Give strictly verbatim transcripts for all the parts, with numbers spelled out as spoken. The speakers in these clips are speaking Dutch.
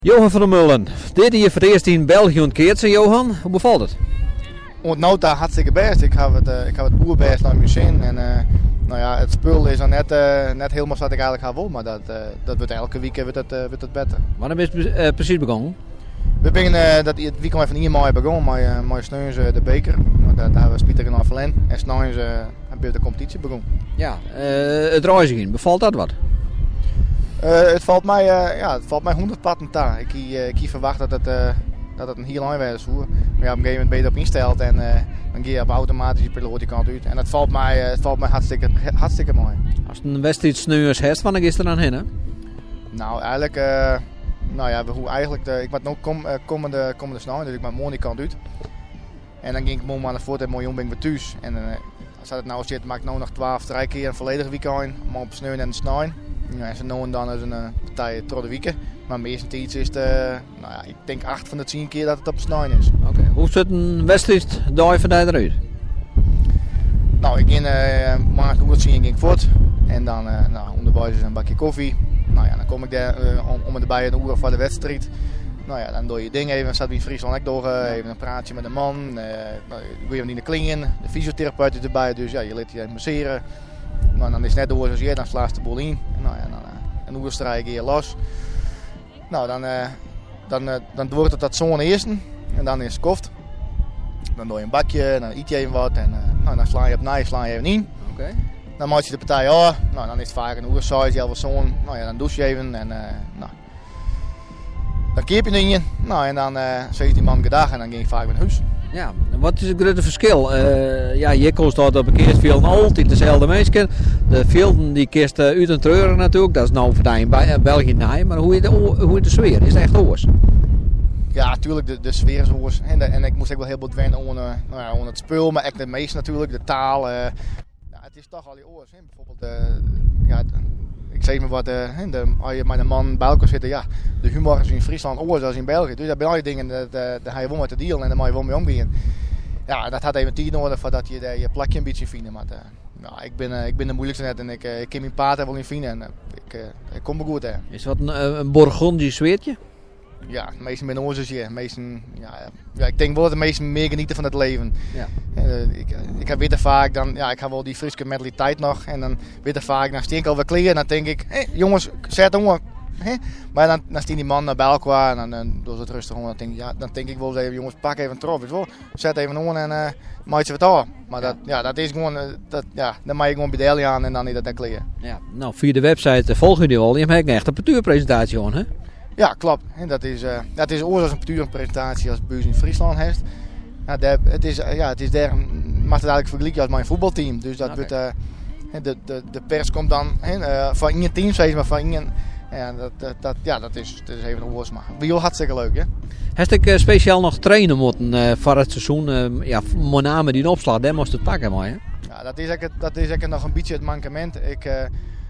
Johan van der Meulen, dit hier voor het eerst in België ontkeerd. Johan, hoe bevalt het? Het nou daar hartstikke best. Ik heb het, uh, ik heb het boerbest naar mijn zin. En uh, nou ja, het spul is dan net, uh, net helemaal wat ik eigenlijk ga willen. Maar dat, uh, dat wordt elke week wordt het, uh, wordt het beter. Wanneer is het uh, precies begonnen? We beginnen uh, dat het weekend van hier mei begonnen met, uh, met sneus uh, de beker. Daar hebben we Spieter in Afvelen. En sneus uh, hebben we de competitie begonnen. Ja, uh, het reizigen, bevalt dat wat? Uh, het valt mij, uh, ja, het valt mij honderd patten ta. Ik uh, heb verwacht dat het, uh, dat het een heel lang was. Maar ja, op een gegeven moment ben je erop insteld en uh, dan ga je op automatisch die piloot die kant uit. En het valt mij, uh, het valt mij hartstikke, hartstikke mooi. Als het een wedstrijd sneus heeft, wanneer is er dan heen? Hè? Nou, eigenlijk, uh, nou ja, hoe eigenlijk de, ik moet nog kom, uh, komende, komende snel, dus ik ben morgen die kant uit. En dan ging ik morgen aan de voort en morgen ben ik weer thuis. En uh, als het nou zit, maak ik nou nog twaalf, drie keer een volledig weekend, maar op sneeuw en de sneeuw. Ja, en zo nou en dan is een uh, partij door de weken. Maar meestal is het, uh, nou ja, ik denk acht van de tien keer dat het op sneeuw is. Oké, okay. Hoe ziet een wedstrijd daar van daar eruit? Nou, ik ging uh, maandag hoe het zien ging voort. En dan uh, nou, onderwijs is een bakje koffie. Nou ja, dan kom ik daar uh, om, om en erbij een uur voor de wedstrijd. Nou ja, dan doe je ding even, dan staat we in Friesland ook door, uh, even een praatje met een man. Uh, nou, doe je hem in de klingen, de fysiotherapeut is erbij, dus ja, je laat je masseren. Nou, dan is het net door zoals je, dan slaat de bol in. Nou ja, dan uh, een uur strijd je los. Nou, dan, uh, dan, uh, dan wordt het dat zo'n eerste en dan is het koft. Dan doe je een bakje, dan eet je even wat en uh, nou, dan sla je op na, sla je even in. Okay. Dan maak je de partij af, nou, dan is het vaak een uur saai, je zo'n. Nou ja, dan douche je even en uh, nou. Dan keep je in je. Nou, en dan uh, zeg die man gedag en dan ging ik vaak naar huis. Ja, wat is het grote verschil? Uh, ja, je kost dat op een keer veel altijd dezelfde mensen. De velden die kist uh, uit en treuren natuurlijk, dat is nou voor in België naai. Maar hoe is de, hoe is de sfeer? Is het echt oors? Ja, natuurlijk, de, de sfeer is oors. En, de, en ik moest ook wel heel veel wennen onder, nou ja, onder het spul, maar ook de meest natuurlijk, de taal. Uh, ja, het is toch al die oors. Hè. Bijvoorbeeld, uh, ja, ik zeg maar wat, uh, de, als je met een man bij elkaar zit, ja, de humor is in Friesland oors als in België. Dus dat zijn al die dingen, daar ga je wel met te dealen en daar moet je wel mee omgaan. Ja, dat had even tijd nodig voordat je de, je plakje een beetje vindt. Maar uh, nou, ik, ben, uh, ik ben de moeilijkste net en ik, uh, ik kan mijn paard wel in vinden en uh, ik, uh, ik kom er goed in. Is wat een, een Bourgondisch zweertje? Ja, de meesten met oors ja. Meesten, ja, ja, ik denk wel dat de meesten meer genieten van het leven. Ja. Uh, ik, ik heb weer vaak, dan, ja, ik heb wel die Friese mentaliteit nog en dan weer vaak, dan steek ik alweer kleren en dan denk ik, hé hey, jongens, zet om. He? Maar dan, dan staan die mannen bij elkaar en dan, dan doen ze het rustig om. Dan denk, ja, dan denk ik wel eens even, jongens, pak even een trof. Zet even om en uh, maak je wat af. Maar dat, ja, dat is gewoon, uh, dat, ja, dan maak je gewoon bedelen aan en dan niet dat dan kleren. Ja, nou, via de website uh, volg je die al. Je hebt echt een partuurpresentatie gewoon, hè? Ja, klopt. En dat is, uh, dat is oorzaak een partuurpresentatie als Buis in Friesland heeft. Ja, de, het is, uh, ja, het is daar, mag het eigenlijk vergelijken als mijn voetbalteam. Dus dat okay. wordt, uh, de, de, de pers komt dan uh, van in je team, zeg maar, van in je. Ja, dat, dat, dat, ja, dat is, dat is even een woord, maar wel hartstikke leuk, hè? Heb ik uh, speciaal nog trainen moeten uh, voor het seizoen? Uh, ja, met name die opslag, daar moest het pakken, mooi, hè? Ja, dat is eigenlijk, dat is eigenlijk nog een beetje het mankement. Ik, uh,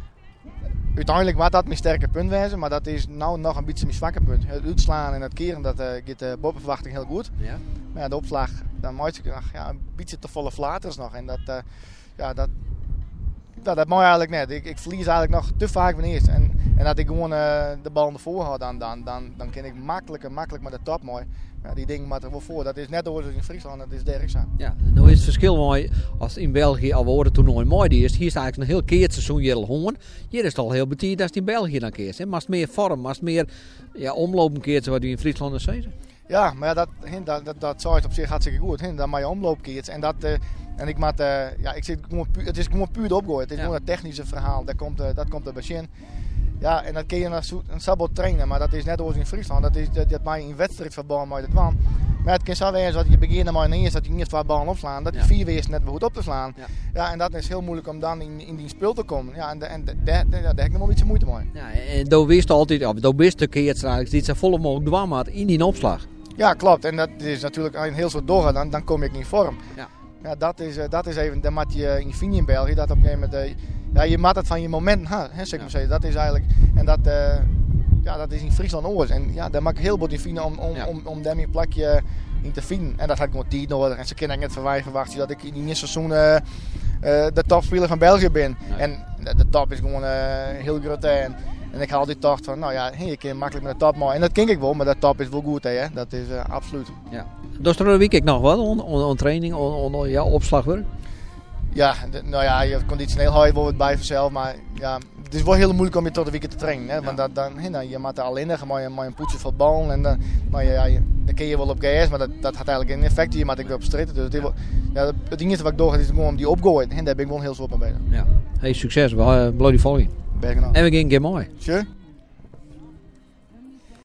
uiteindelijk was dat mijn sterke punt wezen, maar dat is nou nog een beetje mijn zwakke punt. Het uitslaan en het keren, dat uh, gaat uh, boven verwachting heel goed. Ja. Maar ja, de opslag, dan maak ik nog ja, een beetje te volle flaters nog. En dat, uh, ja, dat, dat, dat mag eigenlijk net. Ik, ik verlies eigenlijk nog te vaak van eerst. En, en dat ik gewoon uh, de bal ervoor hou, dan, dan, dan, dan kan ik makkelijker, makkelijk met de top mooi. Ja, die dingen maar er wel voor. Dat is net zoals in Friesland, dat is dergelijks aan. Ja, nou is het verschil mooi als in België al worden toernooi mooi die is. Hier is eigenlijk een heel keer seizoen hier al honger. Hier is het al heel betierd als het in België dan keert. Maar als het meer vorm, als het meer ja, omlopen keert zoals die in Friesland is zeiden. Ja, maar ja, dat, dat, dat, dat zou het op zich hartstikke goed. Dan maar je omloop keert. En dat, uh, en ik maak, uh, ja, ik zit gewoon puur, het is gewoon puur de opgooien. Het is ja. gewoon het technische verhaal. Dat komt, uh, dat komt er bij in. Ja, en dat kun je een sabot trainen, maar dat is net als in Friesland. Dat is dat, dat maar in wedstrijdverband maar dat wan. Maar het kan zo zijn dat je begint maar ineens dat je niet twee ballen opslaan, dat je ja. vier weer net weer goed op te slaan. Ja. Ja, en dat is heel moeilijk om dan in, in die speel te komen. Ja, en, en daar heb ik nog wel iets moeite mee. Ja, en daar wist altijd, of daar wist de keer die zo volle mogelijk dwam had in die opslag. Ja, klopt. En dat is natuurlijk als je een heel soort doorgaat, dan, dan kom ik niet in vorm. Ja. Ja, dat is, uh, dat is even, dan moet je in Fini in België, dat op een gegeven moment, uh, ja, je moet het van je moment ha, hè, zeg maar ja. zeggen. Dat is eigenlijk, en dat, uh, ja, dat is in Friesland oors. En ja, daar maak ik heel veel in vinden om, om, ja. om, om daar mijn plekje in te vinden. En dat had ik gewoon tijd nodig. En ze kunnen net van mij verwachten dat ik in die eerste seizoen uh, uh, de topspeler van België ben. Ja. En de, de top is gewoon uh, heel groot. En, En ik had altijd gedacht van, nou ja, je kan makkelijk met de top maken. En dat ken ik wel, maar dat top is wel goed, hè. Dat is uh, absoluut. Ja. Dus er week ik nog wat on, on, on training, on, on, ja, opslagwerk? Ja, de, nou ja, je conditioneel hou je wel wat bij vanzelf, maar ja, het is wel heel moeilijk om je tot de week te trainen. Hè? Want ja. dat, dan, he, dan, je moet er al in liggen, maar je, maar een poetje van bal en dan, nou ja, je, dan kun je wel op gas, maar dat, dat had eigenlijk geen effect. Je moet ik weer op stritten. Dus het, ja, het enige wat ik doe is gewoon om die opgooien en daar ben ik wel heel zo op mee bezig. Ja. Hey, succes, we uh, bloody volging. Ben ik nou. En we gaan geen mooi. Sure.